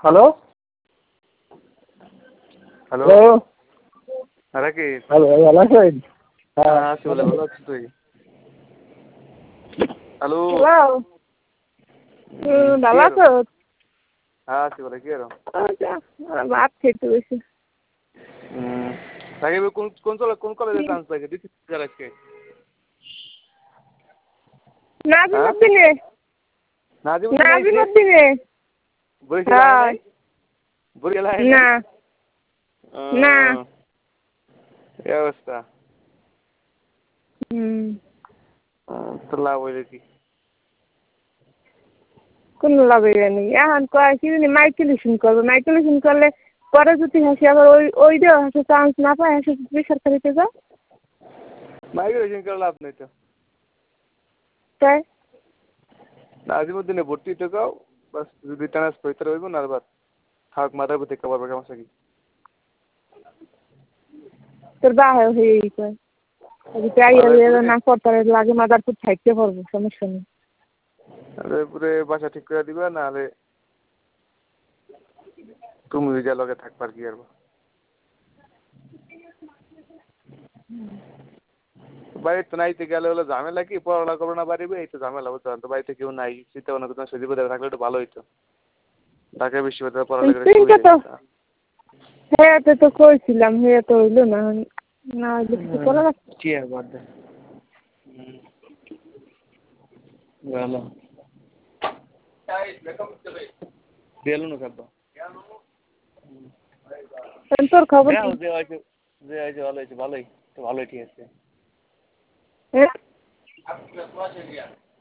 Hello hello hello আরে কি hello ভালো আছেন? হ্যাঁ আছি বলে ভালো আছিস তুই? হ্যালো হ্যালো ভালো আছো? হ্যাঁ আছি বলে কি আরো ভাত খেতে বসে। সাকিব কোন কলেজে চান্স পাইছে দিছিস আজকে? নাজিমুদ্দিনে নাজিমুদ্দিনে বরিশাল আয় নাই? বরিশাল আয় না না এই অবস্থা তো লাভ হইলে কি? কোন লাভ হইবে এখন কয় কি জানি মাইকেলেশন করলে পরে যদি হাসি আবার ওই দেও হাসি চান্স না পায় হাসি বেসরকারিতে যাও মাইগ্রেশন করে লাভ নেই তো তাই নাজিমুদ্দিনে ভর্তি তো গাও বাস যদি ট্রান্সফার হইতে হইব না বাদ থাক মাথার উপর থেকে পারবে সমস্যা কি? তোর বাহে হয়ে কয় তাই না করতে লাগে মাদারপুর থাকতে পারবো সমস্যা নেই। পুরে বাসা ঠিক করে দিবা নাহলে তুমি যা লগে থাকবার কি আর বাড়িতে তো নাইতে গেলে হলো ঝামেলা কি পড়াশোনা করবো না পারিবে এই তো ঝামেলা বুঝতে তো বাড়িতে কেউ নাই চিন্তা ভাবনা করতে সুযোগ থাকলে একটু ভালো হইতো ঢাকা বিশ্ববিদ্যালয়ে পড়ালেখা হ্যাঁ তো কইছিলাম হ্যাঁ তো হইলো না না হইলে কিছু করা কি আর বাদ দে ভালো দিলু না কাব্বা তোর খবর কি? যে আছে ভালোই তো ভালোই ঠিক আছে। হ্যাঁ